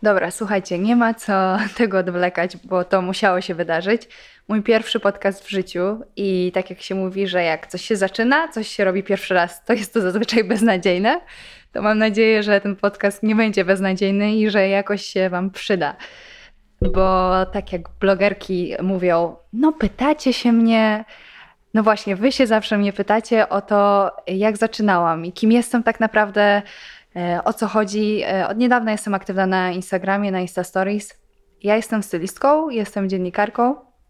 Dobra, słuchajcie, nie ma co tego odwlekać, bo to musiało się wydarzyć. Mój pierwszy podcast w życiu i tak jak się mówi, że jak coś się zaczyna, coś się robi pierwszy raz, to jest to zazwyczaj beznadziejne. To mam nadzieję, że ten podcast nie będzie beznadziejny i że jakoś się Wam przyda. Bo tak jak blogerki mówią, no pytacie się mnie, no właśnie, Wy się zawsze mnie pytacie o to, jak zaczynałam i kim jestem tak naprawdę, o co chodzi. Od niedawna jestem aktywna na Instagramie, na Insta Stories. Ja jestem stylistką, jestem dziennikarką.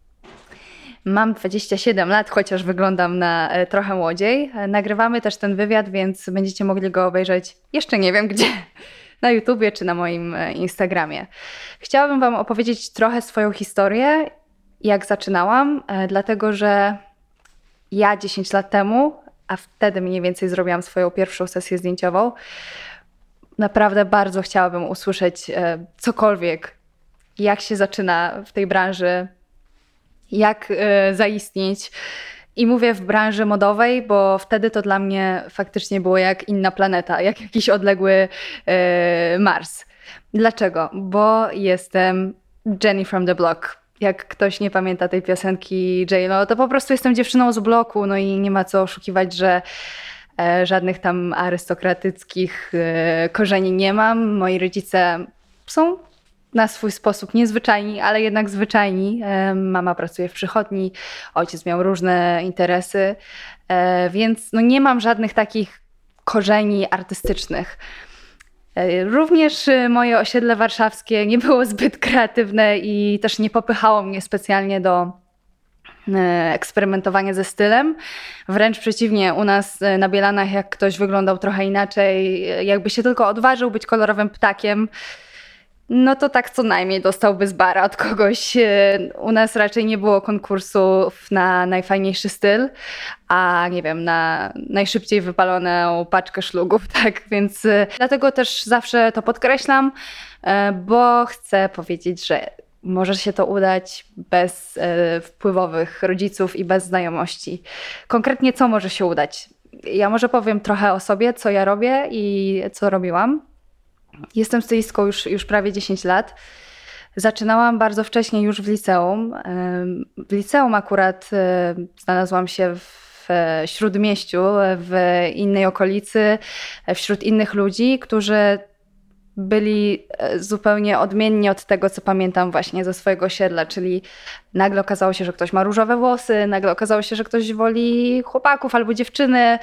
Mam 27 lat, chociaż wyglądam na trochę młodziej. Nagrywamy też ten wywiad, więc będziecie mogli go obejrzeć jeszcze nie wiem gdzie, na YouTubie czy na moim Instagramie. Chciałabym Wam opowiedzieć trochę swoją historię, jak zaczynałam, dlatego że ja 10 lat temu, a wtedy mniej więcej zrobiłam swoją pierwszą sesję zdjęciową, naprawdę bardzo chciałabym usłyszeć cokolwiek, jak się zaczyna w tej branży, jak zaistnieć. I mówię w branży modowej, bo wtedy to dla mnie faktycznie było jak inna planeta, jak jakiś odległy Mars. Dlaczego? Bo jestem Jenny from the Block. Jak ktoś nie pamięta tej piosenki J-Lo, to po prostu jestem dziewczyną z bloku, no i nie ma co oszukiwać, że żadnych tam arystokratyckich korzeni nie mam. Moi rodzice są na swój sposób niezwyczajni, ale jednak zwyczajni. Mama pracuje w przychodni, ojciec miał różne interesy, więc no nie mam żadnych takich korzeni artystycznych. Również moje osiedle warszawskie nie było zbyt kreatywne i też nie popychało mnie specjalnie do eksperymentowania ze stylem. Wręcz przeciwnie, u nas na Bielanach jak ktoś wyglądał trochę inaczej, jakby się tylko odważył być kolorowym ptakiem, no to tak co najmniej dostałby z bara od kogoś. U nas raczej nie było konkursów na najfajniejszy styl, a nie wiem, na najszybciej wypaloną paczkę szlugów, tak? Więc dlatego też zawsze to podkreślam, bo chcę powiedzieć, że może się to udać bez wpływowych rodziców i bez znajomości. Konkretnie co może się udać? Ja może powiem trochę o sobie, co ja robię i co robiłam. Jestem stylistką już prawie 10 lat. Zaczynałam bardzo wcześnie już w liceum. W liceum akurat znalazłam się w Śródmieściu, w innej okolicy, wśród innych ludzi, którzy byli zupełnie odmienni od tego, co pamiętam właśnie ze swojego osiedla, czyli nagle okazało się, że ktoś ma różowe włosy, nagle okazało się, że ktoś woli chłopaków albo dziewczyny.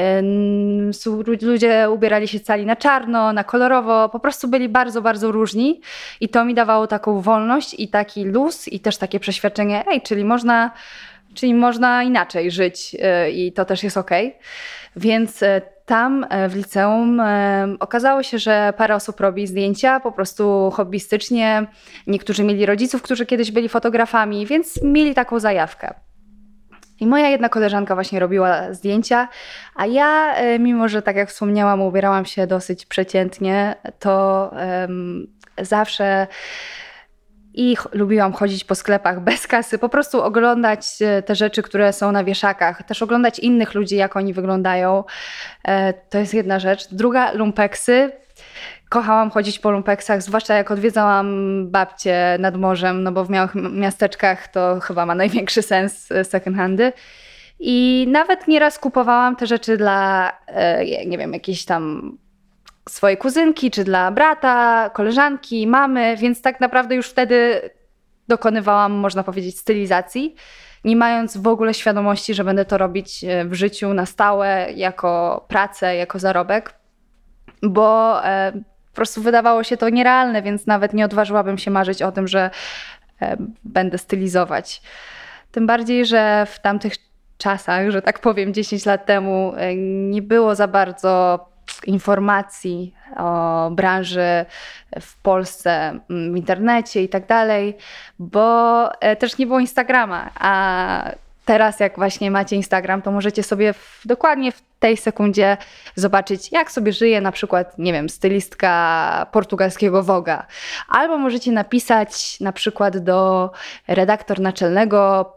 Ludzie ubierali się cali na czarno, na kolorowo, po prostu byli bardzo, bardzo różni i to mi dawało taką wolność i taki luz i też takie przeświadczenie, czyli można inaczej żyć i to też jest okej. Więc tam w liceum okazało się, że parę osób robi zdjęcia po prostu hobbystycznie. Niektórzy mieli rodziców, którzy kiedyś byli fotografami, więc mieli taką zajawkę. I moja jedna koleżanka właśnie robiła zdjęcia, a ja, mimo że tak jak wspomniałam, ubierałam się dosyć przeciętnie, to zawsze lubiłam chodzić po sklepach bez kasy, po prostu oglądać te rzeczy, które są na wieszakach, też oglądać innych ludzi, jak oni wyglądają. To jest jedna rzecz. Druga, lumpeksy. Kochałam chodzić po lumpeksach, zwłaszcza jak odwiedzałam babcię nad morzem, no bo w małych miasteczkach to chyba ma największy sens second handy. I nawet nieraz kupowałam te rzeczy dla, nie wiem, jakiejś tam swojej kuzynki, czy dla brata, koleżanki, mamy, więc tak naprawdę już wtedy dokonywałam, można powiedzieć, stylizacji, nie mając w ogóle świadomości, że będę to robić w życiu na stałe, jako pracę, jako zarobek, bo po prostu wydawało się to nierealne, więc nawet nie odważyłabym się marzyć o tym, że będę stylizować. Tym bardziej, że w tamtych czasach, że tak powiem 10 lat temu, nie było za bardzo informacji o branży w Polsce, w internecie i tak dalej, bo też nie było Instagrama, a teraz jak właśnie macie Instagram, to możecie sobie dokładnie w tej sekundzie zobaczyć, jak sobie żyje na przykład, nie wiem, stylistka portugalskiego Vogue'a. Albo możecie napisać na przykład do redaktor naczelnego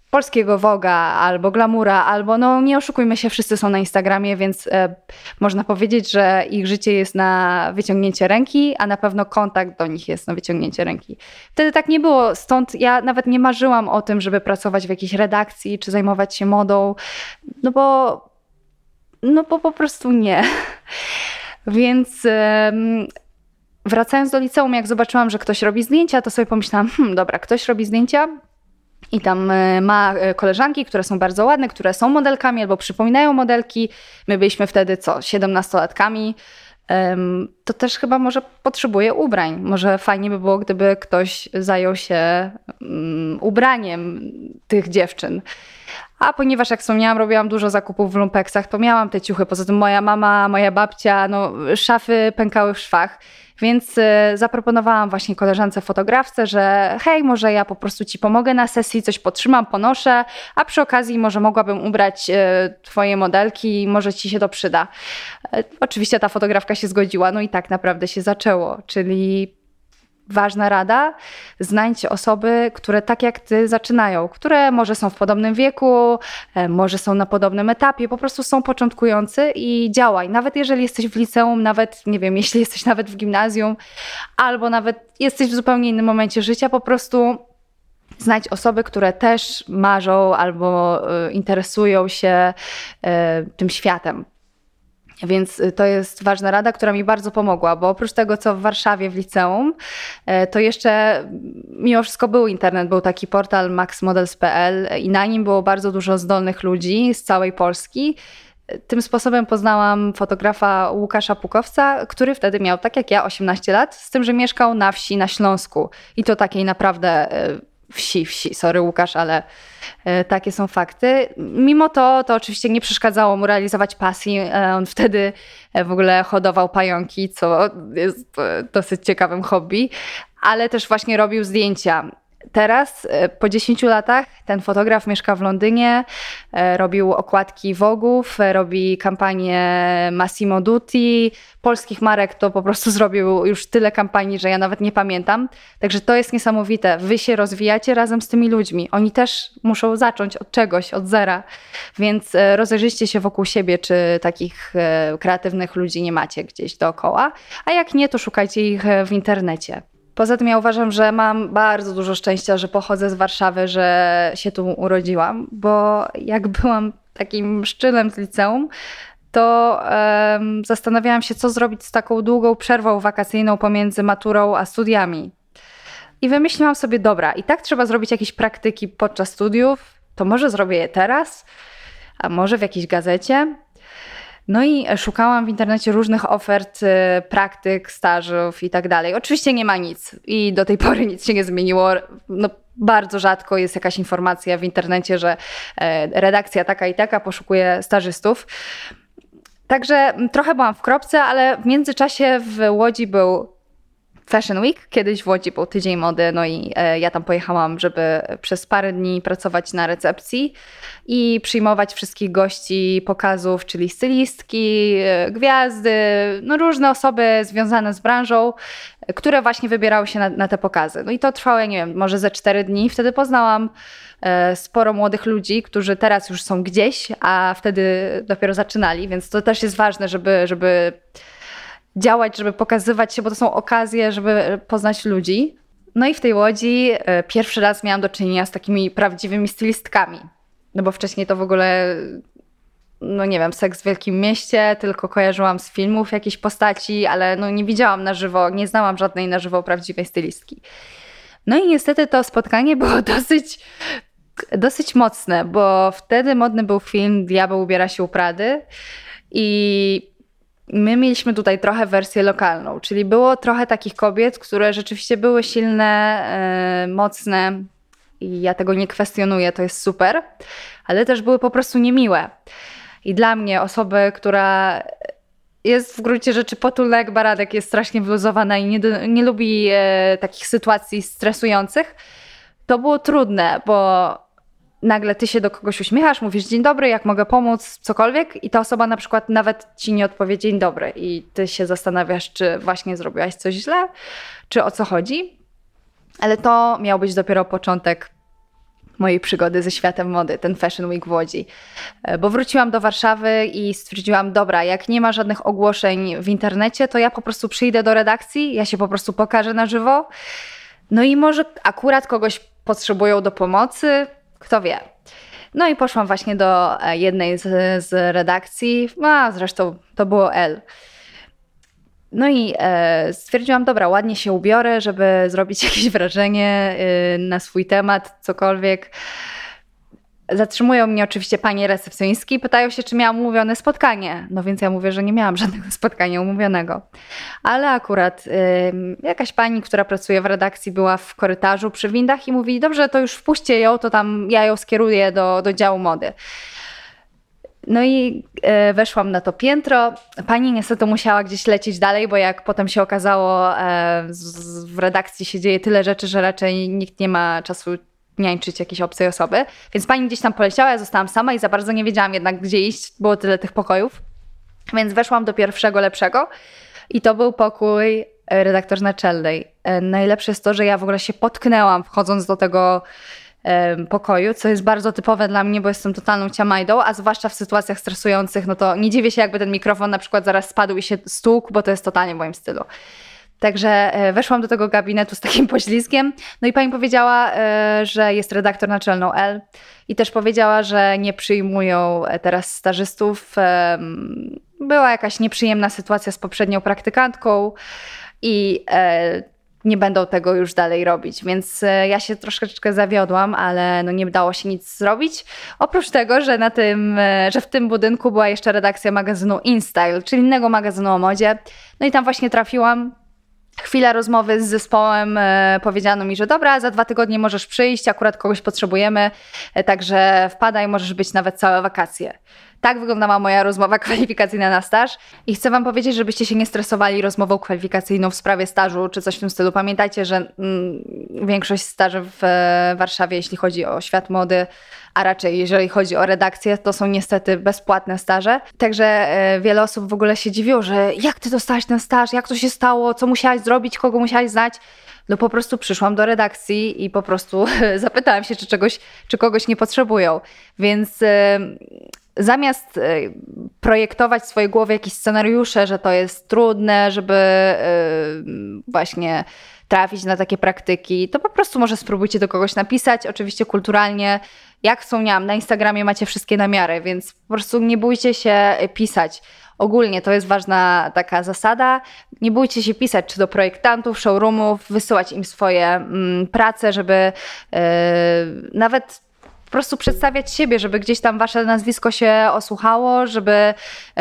polskiego Vogue'a albo Glamoura, albo no nie oszukujmy się, wszyscy są na Instagramie, więc można powiedzieć, że ich życie jest na wyciągnięcie ręki, a na pewno kontakt do nich jest na wyciągnięcie ręki. Wtedy tak nie było, stąd ja nawet nie marzyłam o tym, żeby pracować w jakiejś redakcji czy zajmować się modą, no bo po prostu nie. Więc wracając do liceum, jak zobaczyłam, że ktoś robi zdjęcia, to sobie pomyślałam, dobra, ktoś robi zdjęcia i tam ma koleżanki, które są bardzo ładne, które są modelkami albo przypominają modelki. My byliśmy wtedy 17-latkami. To też chyba może potrzebuje ubrań. Może fajnie by było, gdyby ktoś zajął się ubraniem tych dziewczyn. A ponieważ, jak wspomniałam, robiłam dużo zakupów w lumpeksach, to miałam te ciuchy. Poza tym moja mama, moja babcia, no szafy pękały w szwach. Więc zaproponowałam właśnie koleżance fotografce, że hej, może ja po prostu ci pomogę na sesji, coś potrzymam, ponoszę, a przy okazji może mogłabym ubrać twoje modelki, może ci się to przyda. Oczywiście ta fotografka się zgodziła, no i tak naprawdę się zaczęło, czyli ważna rada, znajdź osoby, które tak jak ty zaczynają, które może są w podobnym wieku, może są na podobnym etapie, po prostu są początkujący i działaj. Nawet jeżeli jesteś w liceum, nawet, nie wiem, jeśli jesteś nawet w gimnazjum, albo nawet jesteś w zupełnie innym momencie życia, po prostu znajdź osoby, które też marzą albo interesują się tym światem. Więc to jest ważna rada, która mi bardzo pomogła, bo oprócz tego, co w Warszawie w liceum, to jeszcze mimo wszystko był internet, był taki portal maxmodels.pl i na nim było bardzo dużo zdolnych ludzi z całej Polski. Tym sposobem poznałam fotografa Łukasza Pukowca, który wtedy miał, tak jak ja, 18 lat, z tym, że mieszkał na wsi na Śląsku i to takiej naprawdę wsi, sorry Łukasz, ale takie są fakty. Mimo to oczywiście nie przeszkadzało mu realizować pasji. On wtedy w ogóle hodował pająki, co jest dosyć ciekawym hobby, ale też właśnie robił zdjęcia. Teraz, po 10 latach, ten fotograf mieszka w Londynie, robił okładki Vogue'ów, robi kampanię Massimo Dutti, polskich marek to po prostu zrobił już tyle kampanii, że ja nawet nie pamiętam. Także to jest niesamowite. Wy się rozwijacie razem z tymi ludźmi. Oni też muszą zacząć od czegoś, od zera. Więc rozejrzyjcie się wokół siebie, czy takich kreatywnych ludzi nie macie gdzieś dookoła. A jak nie, to szukajcie ich w internecie. Poza tym ja uważam, że mam bardzo dużo szczęścia, że pochodzę z Warszawy, że się tu urodziłam, bo jak byłam takim szczylem z liceum, to zastanawiałam się, co zrobić z taką długą przerwą wakacyjną pomiędzy maturą a studiami. I wymyśliłam sobie, dobra, i tak trzeba zrobić jakieś praktyki podczas studiów, to może zrobię je teraz, a może w jakiejś gazecie. No i szukałam w internecie różnych ofert, praktyk, stażów i tak dalej. Oczywiście nie ma nic i do tej pory nic się nie zmieniło. No, bardzo rzadko jest jakaś informacja w internecie, że redakcja taka i taka poszukuje stażystów. Także trochę byłam w kropce, ale w międzyczasie w Łodzi był Fashion Week, kiedyś w Łodzi był tydzień mody, no i ja tam pojechałam, żeby przez parę dni pracować na recepcji i przyjmować wszystkich gości pokazów, czyli stylistki, gwiazdy, no różne osoby związane z branżą, które właśnie wybierały się na te pokazy. No i to trwało, ja nie wiem, może ze 4 dni. Wtedy poznałam sporo młodych ludzi, którzy teraz już są gdzieś, a wtedy dopiero zaczynali, więc to też jest ważne, żeby działać, żeby pokazywać się, bo to są okazje, żeby poznać ludzi. No i w tej Łodzi pierwszy raz miałam do czynienia z takimi prawdziwymi stylistkami. No bo wcześniej to w ogóle, no nie wiem, Seks w Wielkim Mieście, tylko kojarzyłam z filmów jakieś postaci, ale no nie widziałam na żywo, nie znałam żadnej na żywo prawdziwej stylistki. No i niestety to spotkanie było dosyć mocne, bo wtedy modny był film Diabeł ubiera się u Prady i my mieliśmy tutaj trochę wersję lokalną, czyli było trochę takich kobiet, które rzeczywiście były silne, mocne i ja tego nie kwestionuję, to jest super, ale też były po prostu niemiłe. I dla mnie osoby, która jest w gruncie rzeczy potulna jak baranek, jest strasznie wyluzowana i nie lubi takich sytuacji stresujących, to było trudne, bo nagle ty się do kogoś uśmiechasz, mówisz dzień dobry, jak mogę pomóc, cokolwiek i ta osoba na przykład nawet ci nie odpowie dzień dobry i ty się zastanawiasz, czy właśnie zrobiłaś coś źle, czy o co chodzi. Ale to miał być dopiero początek mojej przygody ze światem mody, ten Fashion Week w Łodzi. Bo wróciłam do Warszawy i stwierdziłam, dobra, jak nie ma żadnych ogłoszeń w internecie, to ja po prostu przyjdę do redakcji, ja się po prostu pokażę na żywo. No i może akurat kogoś potrzebują do pomocy, kto wie. No i poszłam właśnie do jednej z redakcji, a zresztą to było L. No i stwierdziłam, dobra, ładnie się ubiorę, żeby zrobić jakieś wrażenie na swój temat, cokolwiek. Zatrzymują mnie oczywiście panie recepcjonistki i pytają się, czy miałam umówione spotkanie. No więc ja mówię, że nie miałam żadnego spotkania umówionego. Ale akurat jakaś pani, która pracuje w redakcji, była w korytarzu przy windach i mówi, dobrze, to już wpuśćcie ją, to tam ja ją skieruję do działu mody. No i weszłam na to piętro. Pani niestety musiała gdzieś lecieć dalej, bo jak potem się okazało, w redakcji się dzieje tyle rzeczy, że raczej nikt nie ma czasu niańczyć jakiejś obcej osoby. Więc pani gdzieś tam poleciała, ja zostałam sama i za bardzo nie wiedziałam jednak, gdzie iść. Było tyle tych pokojów. Więc weszłam do pierwszego, lepszego i to był pokój redaktor naczelnej. Najlepsze jest to, że ja w ogóle się potknęłam wchodząc do tego pokoju, co jest bardzo typowe dla mnie, bo jestem totalną ciamajdą, a zwłaszcza w sytuacjach stresujących, no to nie dziwię się, jakby ten mikrofon na przykład zaraz spadł i się stłukł, bo to jest totalnie w moim stylu. Także weszłam do tego gabinetu z takim poślizgiem, no i pani powiedziała, że jest redaktor naczelną L i też powiedziała, że nie przyjmują teraz stażystów. Była jakaś nieprzyjemna sytuacja z poprzednią praktykantką i nie będą tego już dalej robić, więc ja się troszeczkę zawiodłam, ale no nie dało się nic zrobić. Oprócz tego, że w tym budynku była jeszcze redakcja magazynu InStyle, czyli innego magazynu o modzie. No i tam właśnie trafiłam. Chwila rozmowy z zespołem, powiedziano mi, że dobra, za 2 tygodnie możesz przyjść, akurat kogoś potrzebujemy, także wpadaj, możesz być nawet całe wakacje. Tak wyglądała moja rozmowa kwalifikacyjna na staż i chcę wam powiedzieć, żebyście się nie stresowali rozmową kwalifikacyjną w sprawie stażu czy coś w tym stylu. Pamiętajcie, że większość staży w Warszawie, jeśli chodzi o świat mody, a raczej jeżeli chodzi o redakcję, to są niestety bezpłatne staże. Także wiele osób w ogóle się dziwiło, że jak ty dostałaś ten staż, jak to się stało, co musiałaś zrobić, kogo musiałaś znać. No po prostu przyszłam do redakcji i po prostu zapytałam się, czy kogoś nie potrzebują. Więc zamiast projektować w swojej głowie jakieś scenariusze, że to jest trudne, żeby właśnie trafić na takie praktyki, to po prostu może spróbujcie do kogoś napisać, oczywiście kulturalnie. Jak wspomniałam, na Instagramie macie wszystkie namiary, więc po prostu nie bójcie się pisać. Ogólnie to jest ważna taka zasada. Nie bójcie się pisać czy do projektantów, showroomów, wysyłać im swoje prace, żeby nawet po prostu przedstawiać siebie, żeby gdzieś tam wasze nazwisko się osłuchało, żeby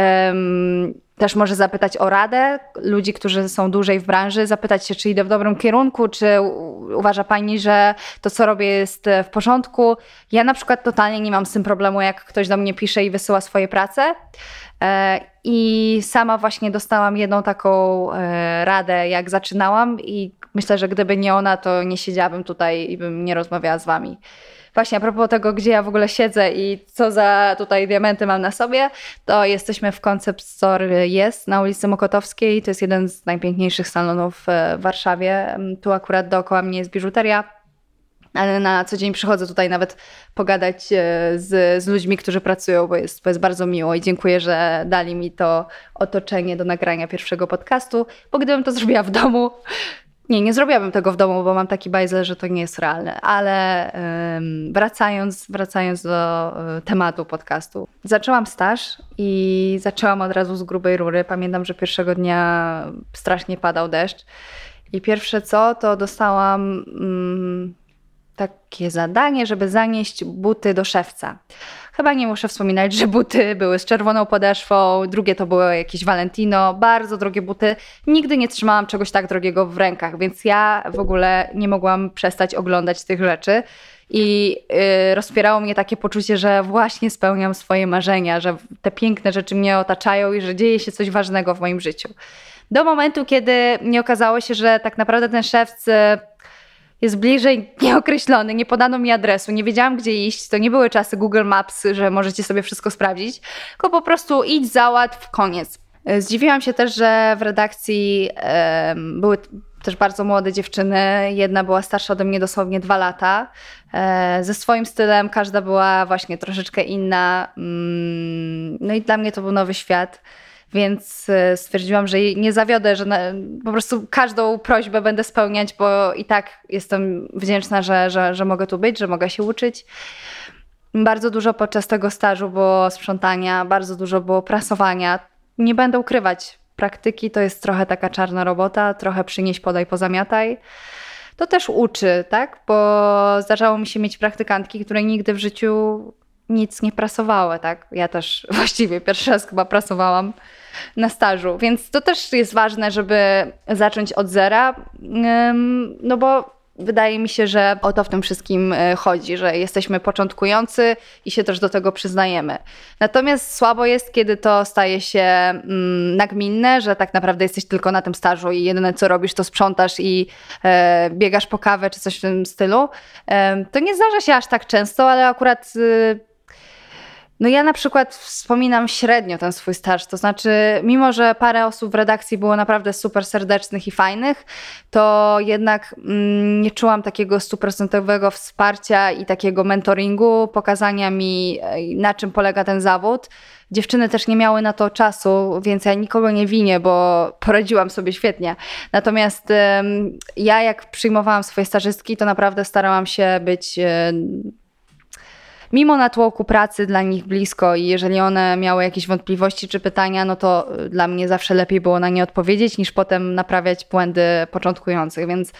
też może zapytać o radę ludzi, którzy są dłużej w branży, zapytać się, czy idę w dobrym kierunku, czy uważa pani, że to, co robię, jest w porządku. Ja na przykład totalnie nie mam z tym problemu, jak ktoś do mnie pisze i wysyła swoje prace. I sama właśnie dostałam jedną taką radę, jak zaczynałam i myślę, że gdyby nie ona, to nie siedziałabym tutaj i bym nie rozmawiała z wami. Właśnie a propos tego, gdzie ja w ogóle siedzę i co za tutaj diamenty mam na sobie, to jesteśmy w Concept Store Jest na ulicy Mokotowskiej. To jest jeden z najpiękniejszych salonów w Warszawie. Tu akurat dookoła mnie jest biżuteria, ale na co dzień przychodzę tutaj nawet pogadać z ludźmi, którzy pracują, bo jest bardzo miło i dziękuję, że dali mi to otoczenie do nagrania pierwszego podcastu, bo gdybym to zrobiła w domu, nie zrobiłabym tego w domu, bo mam taki bajzel, że to nie jest realne, ale wracając do tematu podcastu. Zaczęłam staż i zaczęłam od razu z grubej rury. Pamiętam, że pierwszego dnia strasznie padał deszcz i pierwsze co, to dostałam takie zadanie, żeby zanieść buty do szewca. Chyba nie muszę wspominać, że buty były z czerwoną podeszwą, drugie to było jakieś Valentino, bardzo drogie buty. Nigdy nie trzymałam czegoś tak drogiego w rękach, więc ja w ogóle nie mogłam przestać oglądać tych rzeczy. I rozpierało mnie takie poczucie, że właśnie spełniam swoje marzenia, że te piękne rzeczy mnie otaczają i że dzieje się coś ważnego w moim życiu. Do momentu, kiedy nie okazało się, że tak naprawdę ten szewc jest bliżej nieokreślony, nie podano mi adresu, nie wiedziałam gdzie iść, to nie były czasy Google Maps, że możecie sobie wszystko sprawdzić, tylko po prostu idź, załatw, koniec. Zdziwiłam się też, że w redakcji były też bardzo młode dziewczyny. Jedna była starsza ode mnie dosłownie 2 lata. Ze swoim stylem, każda była właśnie troszeczkę inna. No i dla mnie to był nowy świat. Więc stwierdziłam, że jej nie zawiodę, że po prostu każdą prośbę będę spełniać, bo i tak jestem wdzięczna, że mogę tu być, że mogę się uczyć. Bardzo dużo podczas tego stażu było sprzątania, bardzo dużo było prasowania. Nie będę ukrywać, praktyki to jest trochę taka czarna robota, trochę przynieś, podaj, pozamiataj. To też uczy, tak? Bo zdarzało mi się mieć praktykantki, które nigdy w życiu nic nie prasowały, tak? Ja też właściwie pierwszy raz chyba prasowałam na stażu, więc to też jest ważne, żeby zacząć od zera, no bo wydaje mi się, że o to w tym wszystkim chodzi, że jesteśmy początkujący i się też do tego przyznajemy. Natomiast słabo jest, kiedy to staje się nagminne, że tak naprawdę jesteś tylko na tym stażu i jedyne co robisz to sprzątasz i biegasz po kawę czy coś w tym stylu. To nie zdarza się aż tak często, ale akurat no ja na przykład wspominam średnio ten swój staż, to znaczy mimo, że parę osób w redakcji było naprawdę super serdecznych i fajnych, to jednak nie czułam takiego 100% wsparcia i takiego mentoringu, pokazania mi na czym polega ten zawód. Dziewczyny też nie miały na to czasu, więc ja nikogo nie winię, bo poradziłam sobie świetnie. Natomiast ja jak przyjmowałam swoje stażystki, to naprawdę starałam się być mimo natłoku pracy dla nich blisko i jeżeli one miały jakieś wątpliwości czy pytania, no to dla mnie zawsze lepiej było na nie odpowiedzieć, niż potem naprawiać błędy początkujących, więc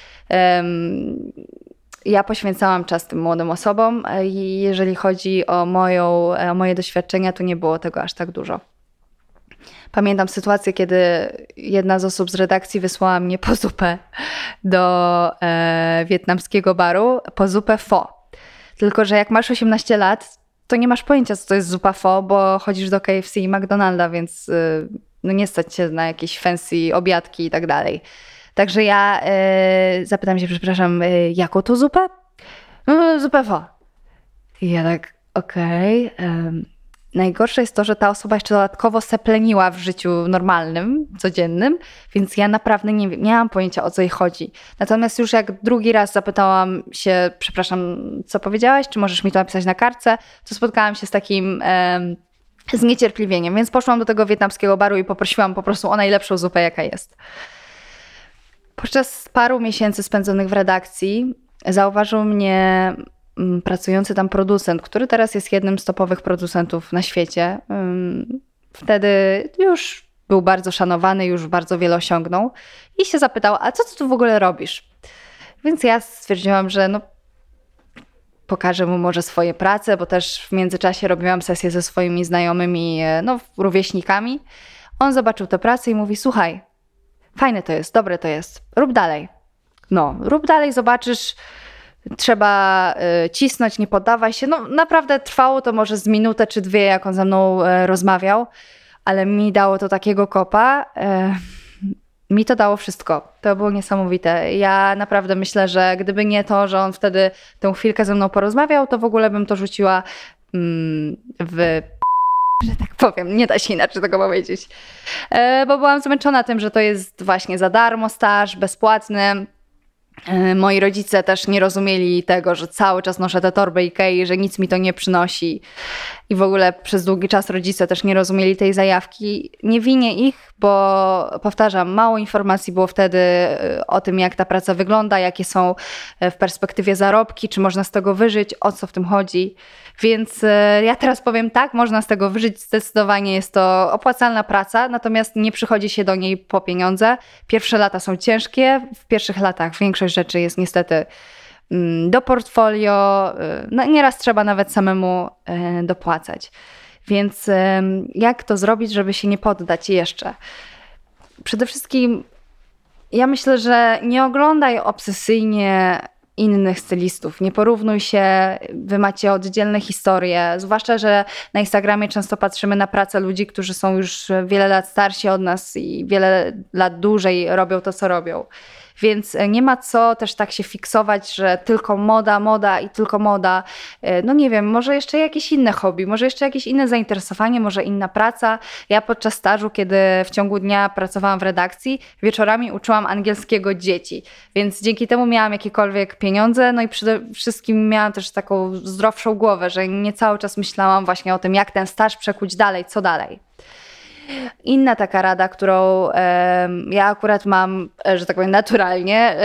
ja poświęcałam czas tym młodym osobom i jeżeli chodzi o moje doświadczenia, to nie było tego aż tak dużo. Pamiętam sytuację, kiedy jedna z osób z redakcji wysłała mnie po zupę do wietnamskiego baru, po zupę pho. Tylko że jak masz 18 lat, to nie masz pojęcia, co to jest zupa pho, bo chodzisz do KFC i McDonalda, więc no nie stać się na jakieś fancy obiadki i tak dalej. Także ja zapytam się, przepraszam, jaką to zupę? Zupę pho. I ja tak, okej. Najgorsze jest to, że ta osoba jeszcze dodatkowo sepleniła w życiu normalnym, codziennym, więc ja naprawdę nie miałam pojęcia, o co jej chodzi. Natomiast już jak drugi raz zapytałam się, przepraszam, co powiedziałaś, czy możesz mi to napisać na kartce, to spotkałam się z takim zniecierpliwieniem, więc poszłam do tego wietnamskiego baru i poprosiłam po prostu o najlepszą zupę, jaka jest. Podczas paru miesięcy spędzonych w redakcji zauważył mnie pracujący tam producent, który teraz jest jednym z topowych producentów na świecie. Wtedy już był bardzo szanowany, już bardzo wiele osiągnął i się zapytał, a co ty tu w ogóle robisz? Więc ja stwierdziłam, że no, pokażę mu może swoje prace, bo też w międzyczasie robiłam sesję ze swoimi znajomymi, no, rówieśnikami. On zobaczył tę pracę i mówi, słuchaj, fajne to jest, dobre to jest, rób dalej. No, rób dalej, zobaczysz, trzeba cisnąć, nie poddawaj się. No naprawdę trwało to może z minutę czy 2, jak on ze mną rozmawiał, ale mi dało to takiego kopa. Mi to dało wszystko. To było niesamowite. Ja naprawdę myślę, że gdyby nie to, że on wtedy tę chwilkę ze mną porozmawiał, to w ogóle bym to rzuciła że tak powiem, nie da się inaczej tego powiedzieć. Bo byłam zmęczona tym, że to jest właśnie za darmo staż, bezpłatny. Moi rodzice też nie rozumieli tego, że cały czas noszę tę torbę Ikei, że nic mi to nie przynosi. I w ogóle przez długi czas rodzice też nie rozumieli tej zajawki. Nie winię ich, bo powtarzam, mało informacji było wtedy o tym, jak ta praca wygląda, jakie są w perspektywie zarobki, czy można z tego wyżyć, o co w tym chodzi. Więc ja teraz powiem tak, można z tego wyżyć, zdecydowanie jest to opłacalna praca, natomiast nie przychodzi się do niej po pieniądze. Pierwsze lata są ciężkie, w pierwszych latach większość rzeczy jest niestety do portfolio, no nieraz trzeba nawet samemu dopłacać. Więc jak to zrobić, żeby się nie poddać jeszcze? Przede wszystkim ja myślę, że nie oglądaj obsesyjnie innych stylistów. Nie porównuj się, wy macie oddzielne historie, zwłaszcza, że na Instagramie często patrzymy na pracę ludzi, którzy są już wiele lat starsi od nas i wiele lat dłużej robią to, co robią. Więc nie ma co też tak się fiksować, że tylko moda i tylko moda. No nie wiem, może jeszcze jakieś inne hobby, może jeszcze jakieś inne zainteresowanie, może inna praca. Ja podczas stażu, kiedy w ciągu dnia pracowałam w redakcji, wieczorami uczyłam angielskiego dzieci, więc dzięki temu miałam jakiekolwiek pieniądze, no i przede wszystkim miałam też taką zdrowszą głowę, że nie cały czas myślałam właśnie o tym, jak ten staż przekuć dalej, co dalej. Inna taka rada, którą ja akurat mam, że tak powiem, naturalnie,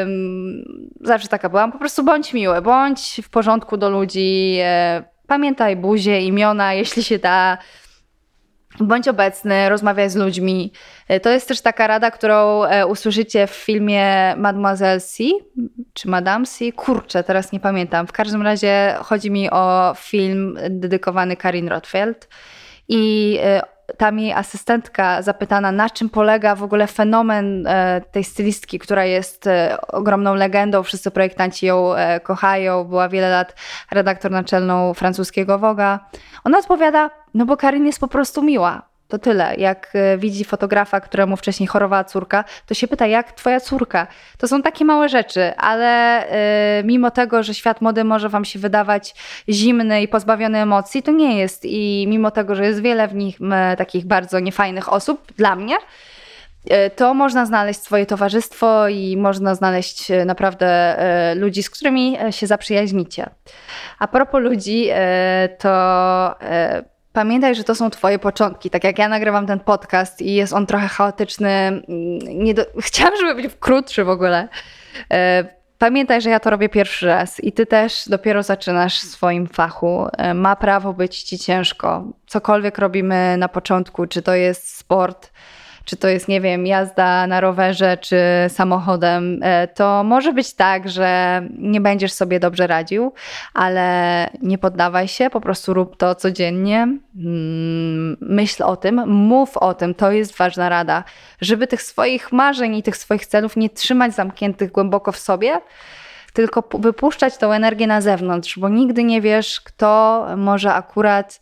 zawsze taka byłam, po prostu bądź miły, bądź w porządku do ludzi, pamiętaj buzię, imiona, jeśli się da, bądź obecny, rozmawiaj z ludźmi. To jest też taka rada, którą usłyszycie w filmie Mademoiselle C, czy Madame C, kurczę, teraz nie pamiętam. W każdym razie chodzi mi o film dedykowany Karin Rothfeld i tam jej asystentka zapytana, na czym polega w ogóle fenomen tej stylistki, która jest ogromną legendą, wszyscy projektanci ją kochają, była wiele lat redaktor naczelną francuskiego Vogue'a. Ona odpowiada, no bo Karin jest po prostu miła. To tyle. Jak widzi fotografa, któremu wcześniej chorowała córka, to się pyta, jak twoja córka? To są takie małe rzeczy, ale mimo tego, że świat mody może wam się wydawać zimny i pozbawiony emocji, to nie jest. I mimo tego, że jest wiele w nich takich bardzo niefajnych osób, dla mnie, to można znaleźć swoje towarzystwo i można znaleźć naprawdę ludzi, z którymi się zaprzyjaźnicie. A propos ludzi, to pamiętaj, że to są twoje początki. Tak jak ja nagrywam ten podcast i jest on trochę chaotyczny. Chciałam, żeby być krótszy w ogóle. Pamiętaj, że ja to robię pierwszy raz i ty też dopiero zaczynasz w swoim fachu. Ma prawo być ci ciężko. Cokolwiek robimy na początku, czy to jest sport, czy to jest, nie wiem, jazda na rowerze, czy samochodem, to może być tak, że nie będziesz sobie dobrze radził, ale nie poddawaj się, po prostu rób to codziennie. Myśl o tym, mów o tym, to jest ważna rada, żeby tych swoich marzeń i tych swoich celów nie trzymać zamkniętych głęboko w sobie, tylko wypuszczać tą energię na zewnątrz, bo nigdy nie wiesz, kto może akurat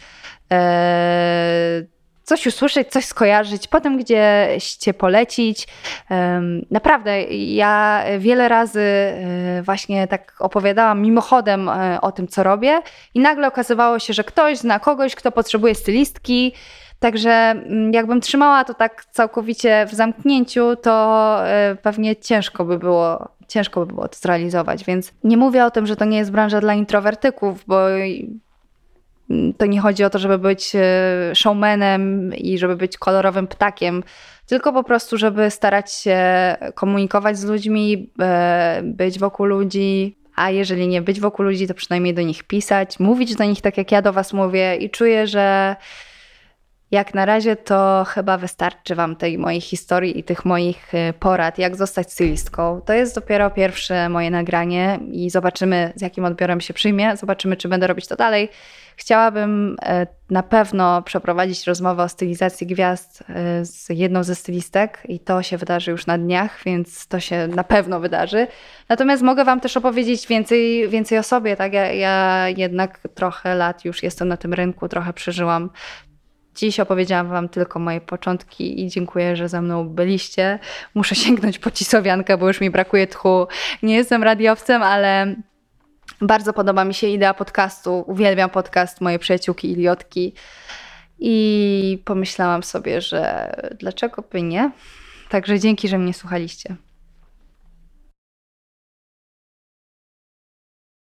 coś usłyszeć, coś skojarzyć, potem gdzieś cię polecić. Naprawdę, ja wiele razy właśnie tak opowiadałam mimochodem o tym, co robię i nagle okazywało się, że ktoś zna kogoś, kto potrzebuje stylistki. Także jakbym trzymała to tak całkowicie w zamknięciu, to pewnie ciężko by było to zrealizować. Więc nie mówię o tym, że to nie jest branża dla introwertyków, bo to nie chodzi o to, żeby być showmanem i żeby być kolorowym ptakiem, tylko po prostu, żeby starać się komunikować z ludźmi, być wokół ludzi, a jeżeli nie być wokół ludzi, to przynajmniej do nich pisać, mówić do nich tak, jak ja do was mówię i czuję, że jak na razie to chyba wystarczy wam tej mojej historii i tych moich porad, jak zostać stylistką. To jest dopiero pierwsze moje nagranie i zobaczymy, z jakim odbiorem się przyjmie, zobaczymy, czy będę robić to dalej. Chciałabym na pewno przeprowadzić rozmowę o stylizacji gwiazd z jedną ze stylistek i to się wydarzy już na dniach, więc to się na pewno wydarzy. Natomiast mogę wam też opowiedzieć więcej o sobie, tak? Ja jednak trochę lat już jestem na tym rynku, trochę przeżyłam. Dziś opowiedziałam wam tylko moje początki i dziękuję, że ze mną byliście. Muszę sięgnąć po cisowiankę, bo już mi brakuje tchu. Nie jestem radiowcem, ale bardzo podoba mi się idea podcastu. Uwielbiam podcast Moje przyjaciółki Iliotki. I pomyślałam sobie, że dlaczego by nie? Także dzięki, że mnie słuchaliście.